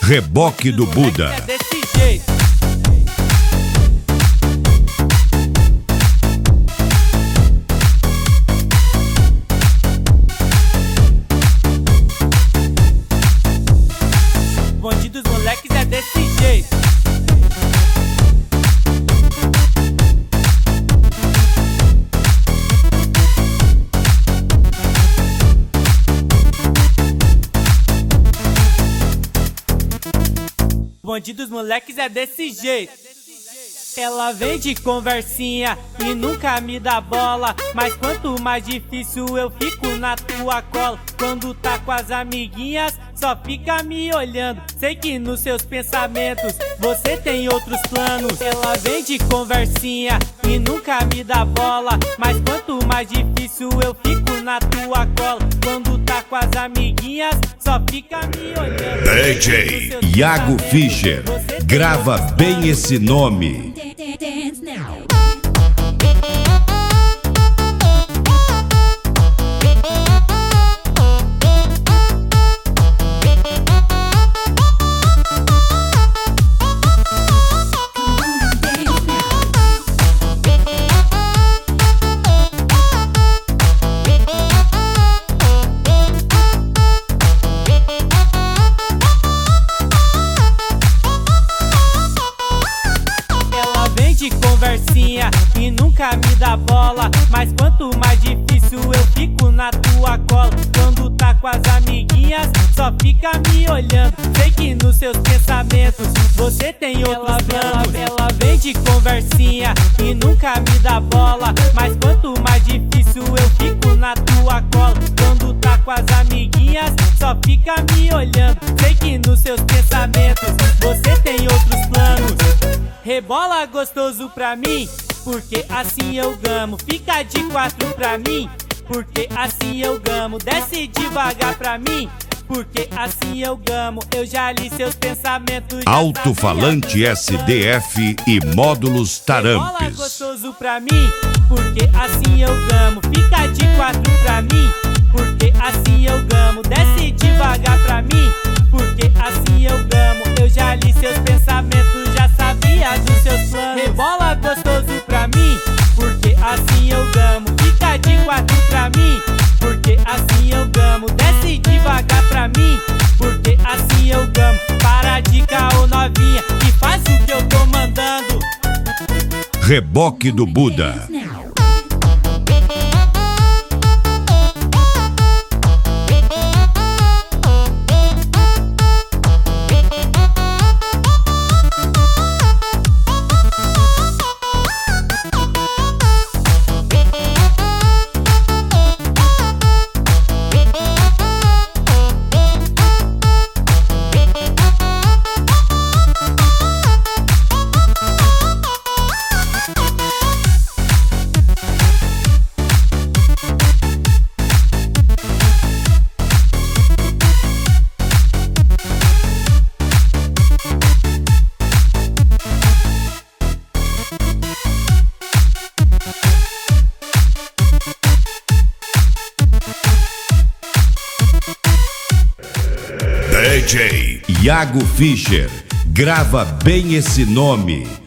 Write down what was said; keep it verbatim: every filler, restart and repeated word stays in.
Reboque do Buda. É desse jeito. Bonde dos moleques é desse jeito. Bonde dos moleques é desse jeito. Ela vem de conversinha e nunca me dá bola, mas quanto mais difícil eu fico na tua cola. Quando tá com as amiguinhas, só fica me olhando. Sei que nos seus pensamentos você tem outros planos. Ela vem de conversinha e nunca me dá bola, mas quanto mais difícil eu fico na tua cola. Quando tá com as amiguinhas, só fica me olhando. D J Iago Fischer, grava bem esse nome. Dance now. Conversinha e nunca me dá bola, mas quanto mais difícil eu fico na tua cola. Quando tá com as amiguinhas, só fica me olhando. Sei que nos seus pensamentos você tem outros planos. Ela vem de conversinha e nunca me dá bola, mas quanto mais difícil eu fico na tua cola. Quando tá com as amiguinhas, só fica me olhando. Sei que nos seus pensamentos você tem outros planos. Rebola gostoso pra mim, porque assim eu gamo. Fica de quatro pra mim, porque assim eu gamo. Desce devagar pra mim, porque assim eu gamo. Eu já li seus pensamentos. Alto-falante S D F e módulos Rebola Tarampes. gostoso pra mim, porque assim eu gamo. Fica de quatro pra mim, porque assim eu gamo. Desce devagar pra mim, porque assim eu gamo. Eu já li seus pensamentos, já sabia dos seus planos. Rebola gostoso pra mim, porque assim eu gamo. Fica de quatro pra mim, porque assim eu gamo. Desce devagar pra mim, porque assim eu gamo. Para de caô novinha e faz o que eu tô mandando. Reboque do Buda. Dance now. D J Iago Fischer, grava bem esse nome.